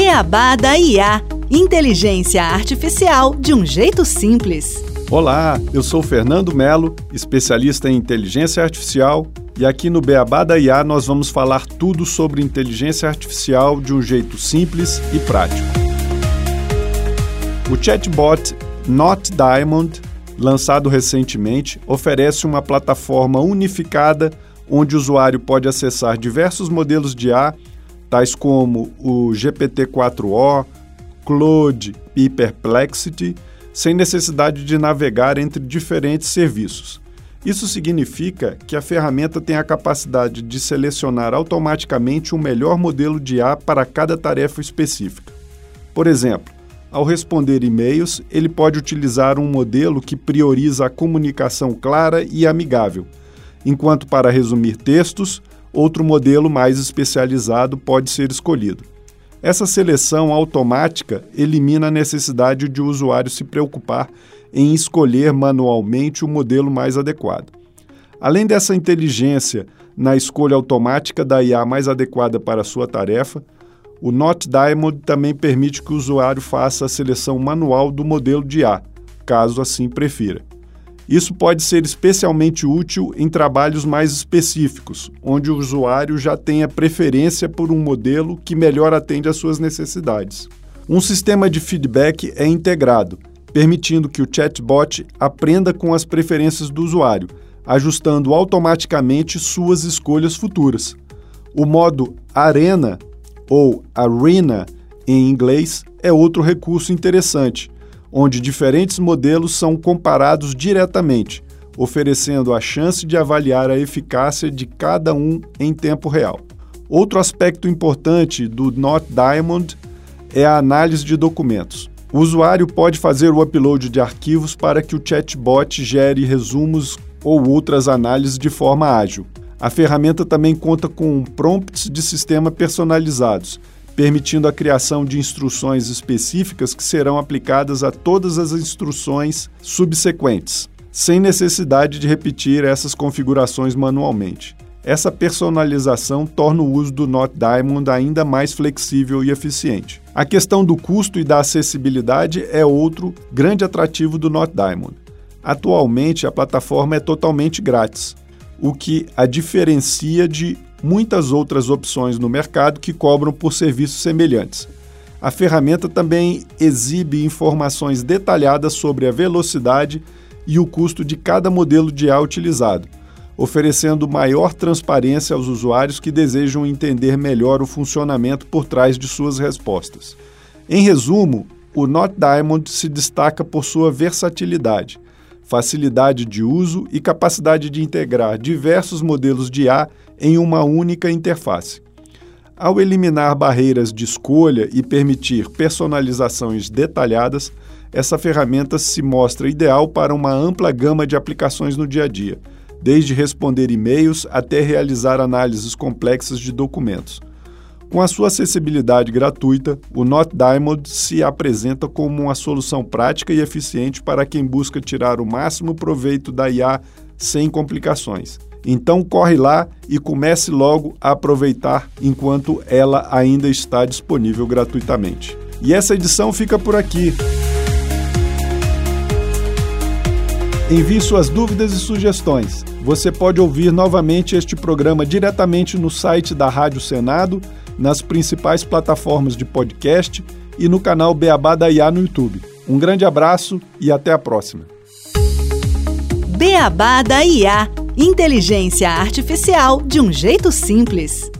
Beabá da IA. Inteligência artificial de um jeito simples. Olá, eu sou Fernando Melo, especialista em inteligência artificial, e aqui no Beabá da IA nós vamos falar tudo sobre inteligência artificial de um jeito simples e prático. O chatbot Not Diamond, lançado recentemente, oferece uma plataforma unificada onde o usuário pode acessar diversos modelos de IA, tais como o GPT-4o, Claude e Perplexity, sem necessidade de navegar entre diferentes serviços. Isso significa que a ferramenta tem a capacidade de selecionar automaticamente o melhor modelo de IA para cada tarefa específica. Por exemplo, ao responder e-mails, ele pode utilizar um modelo que prioriza a comunicação clara e amigável, enquanto para resumir textos, outro modelo mais especializado pode ser escolhido. Essa seleção automática elimina a necessidade de o usuário se preocupar em escolher manualmente o modelo mais adequado. Além dessa inteligência na escolha automática da IA mais adequada para a sua tarefa, o Not Diamond também permite que o usuário faça a seleção manual do modelo de IA, caso assim prefira. Isso pode ser especialmente útil em trabalhos mais específicos, onde o usuário já tenha preferência por um modelo que melhor atende às suas necessidades. Um sistema de feedback é integrado, permitindo que o chatbot aprenda com as preferências do usuário, ajustando automaticamente suas escolhas futuras. O modo Arena, ou Arena em inglês, é outro recurso interessante, onde diferentes modelos são comparados diretamente, oferecendo a chance de avaliar a eficácia de cada um em tempo real. Outro aspecto importante do Not Diamond é a análise de documentos. O usuário pode fazer o upload de arquivos para que o chatbot gere resumos ou outras análises de forma ágil. A ferramenta também conta com prompts de sistema personalizados, permitindo a criação de instruções específicas que serão aplicadas a todas as instruções subsequentes, sem necessidade de repetir essas configurações manualmente. Essa personalização torna o uso do Not Diamond ainda mais flexível e eficiente. A questão do custo e da acessibilidade é outro grande atrativo do Not Diamond. Atualmente, a plataforma é totalmente grátis, o que a diferencia de muitas outras opções no mercado que cobram por serviços semelhantes. A ferramenta também exibe informações detalhadas sobre a velocidade e o custo de cada modelo de IA utilizado, oferecendo maior transparência aos usuários que desejam entender melhor o funcionamento por trás de suas respostas. Em resumo, o Not Diamond se destaca por sua versatilidade, facilidade de uso e capacidade de integrar diversos modelos de IA em uma única interface. Ao eliminar barreiras de escolha e permitir personalizações detalhadas, essa ferramenta se mostra ideal para uma ampla gama de aplicações no dia a dia, desde responder e-mails até realizar análises complexas de documentos. Com a sua acessibilidade gratuita, o Not Diamond se apresenta como uma solução prática e eficiente para quem busca tirar o máximo proveito da IA sem complicações. Então corre lá e comece logo a aproveitar enquanto ela ainda está disponível gratuitamente. E essa edição fica por aqui. Envie suas dúvidas e sugestões. Você pode ouvir novamente este programa diretamente no site da Rádio Senado, nas principais plataformas de podcast e no canal Beabá da IA no YouTube. Um grande abraço e até a próxima. Beabá da IA. Inteligência artificial de um jeito simples.